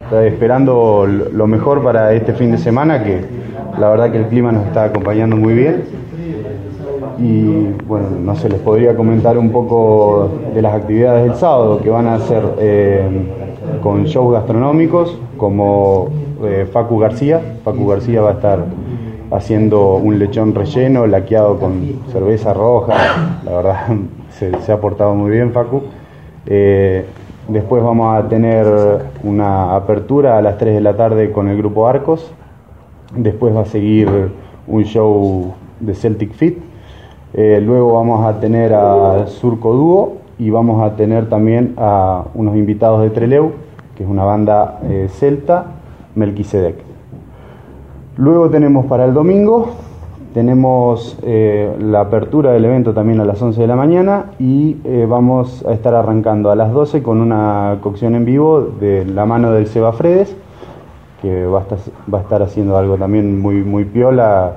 esperando lo mejor para este fin de semana, que la verdad que el clima nos está acompañando muy bien. Y bueno, no sé, les podría comentar un poco de las actividades del sábado, que van a ser con shows gastronómicos como Facu García. Facu García va a estar haciendo un lechón relleno, laqueado con cerveza roja. La verdad se ha portado muy bien Facu. Después vamos a tener una apertura a las 3 de la tarde con el grupo Arcos. Después va a seguir un show de Celtic Fit. Luego vamos a tener a Surco Dúo y vamos a tener también a unos invitados de Trelew, que es una banda celta, Melquisedec. Luego tenemos para el domingo, tenemos la apertura del evento también a las 11 de la mañana y vamos a estar arrancando a las 12 con una cocción en vivo de la mano del Seba Fredes, que va a estar haciendo algo también muy piola,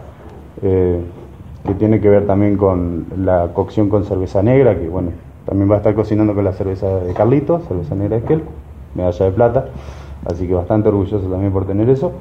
que tiene que ver también con la cocción con cerveza negra, que bueno, también va a estar cocinando con la cerveza de Carlitos, cerveza negra de Esquel, medalla de plata, así que bastante orgulloso también por tener eso.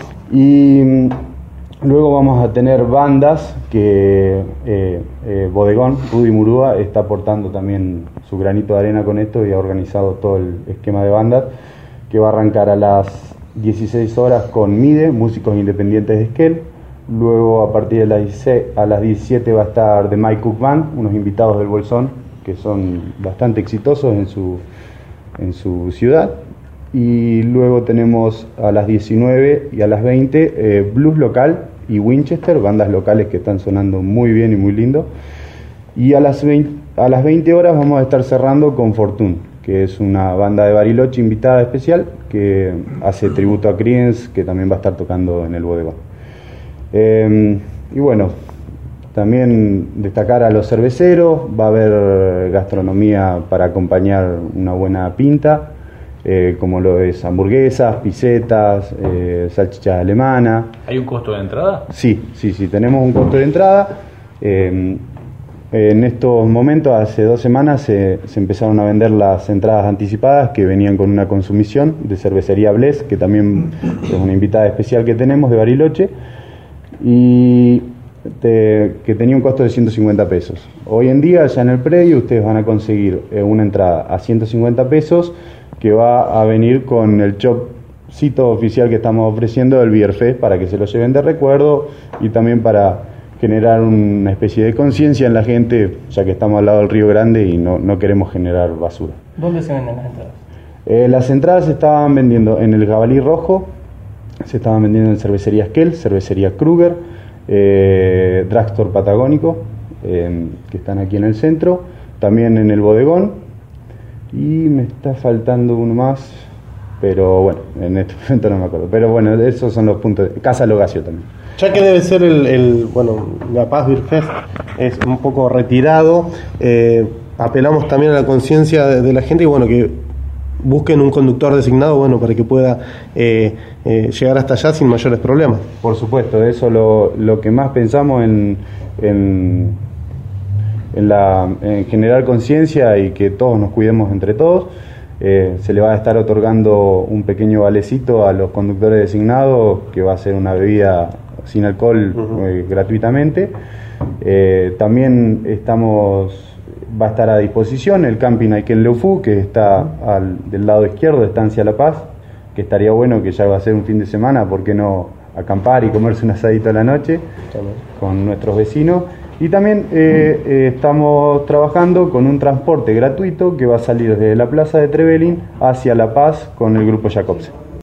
Y luego vamos a tener bandas que Bodegón, Rudy Murúa, está aportando también su granito de arena con esto y ha organizado todo el esquema de bandas, que va a arrancar a las 16 horas con MIDE, músicos independientes de Esquel. Luego a partir de las 17 va a estar The Mike Cook Band, unos invitados del Bolsón que son bastante exitosos en su ciudad. Y luego tenemos a las 19 y a las 20 Blues Local y Winchester, bandas locales que están sonando muy bien y muy lindo. Y a las 20 horas vamos a estar cerrando con Fortune, que es una banda de Bariloche invitada especial que hace tributo a Creedence, que también va a estar tocando en el bodegón. Y bueno, también destacar a los cerveceros, va a haber gastronomía para acompañar una buena pinta, como lo es hamburguesas, pisetas, salchichas alemanas. ¿Hay un costo de entrada? Sí, tenemos un costo de entrada. En estos momentos, hace 2 semanas, se empezaron a vender las entradas anticipadas que venían con una consumición de cervecería Bless, que también es una invitada especial que tenemos de Bariloche, y que tenía un costo de 150 pesos. Hoy en día, ya en el predio, ustedes van a conseguir una entrada a 150 pesos que va a venir con el chopcito oficial que estamos ofreciendo del Beer Fest, para que se lo lleven de recuerdo y también para generar una especie de conciencia en la gente, ya que estamos al lado del Río Grande y no queremos generar basura. ¿Dónde se venden las entradas? Las entradas se estaban vendiendo en el Jabalí Rojo, se estaban vendiendo en cervecería Esquel, cervecería Kruger, Drugstore Patagónico, que están aquí en el centro, también en el bodegón, y me está faltando uno más, pero bueno, en este momento no me acuerdo. Pero bueno, esos son los puntos. Casa Logacio también. Ya que debe ser bueno, La Paz Beer Fest es un poco retirado, apelamos también a la conciencia de la gente y bueno, que busquen un conductor designado, bueno, para que pueda llegar hasta allá sin mayores problemas. Por supuesto, eso lo que más pensamos en generar conciencia y que todos nos cuidemos entre todos. Se le va a estar otorgando un pequeño valecito a los conductores designados, que va a ser una bebida sin alcohol gratuitamente. También va a estar a disposición el camping Aiken Leufú, que está del lado izquierdo de Estancia La Paz, que estaría bueno, que ya va a ser un fin de semana, ¿por qué no acampar y comerse un asadito a la noche con nuestros vecinos? Y también estamos trabajando con un transporte gratuito que va a salir desde la plaza de Trevelin hacia La Paz con el grupo Jacobsen.